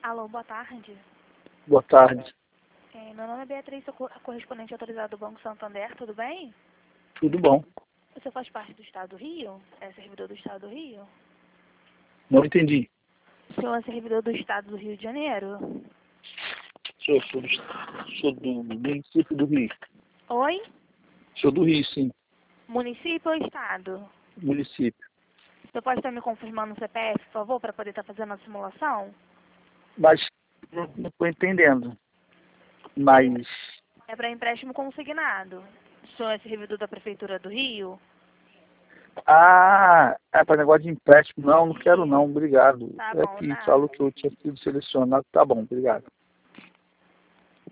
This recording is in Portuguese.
Alô, boa tarde. Boa tarde. Meu nome é Beatriz, sou a correspondente autorizada do Banco Santander, tudo bem? Tudo bom? Você faz parte do Estado do Rio? É servidor do Estado do Rio? Não entendi. O senhor é servidor do Estado do Rio de Janeiro? Sou do município do Rio. Oi? Sou do Rio, sim. Município ou Estado? Município. Você pode estar me confirmando o CPF, por favor, para poder estar fazendo a simulação? Mas não estou entendendo. Mas É para empréstimo consignado. O senhor é servidor da Prefeitura do Rio? é para negócio de empréstimo. Não quero não, obrigado. Tá É bom, que nada. falou que eu tinha sido selecionado. Tá bom, obrigado.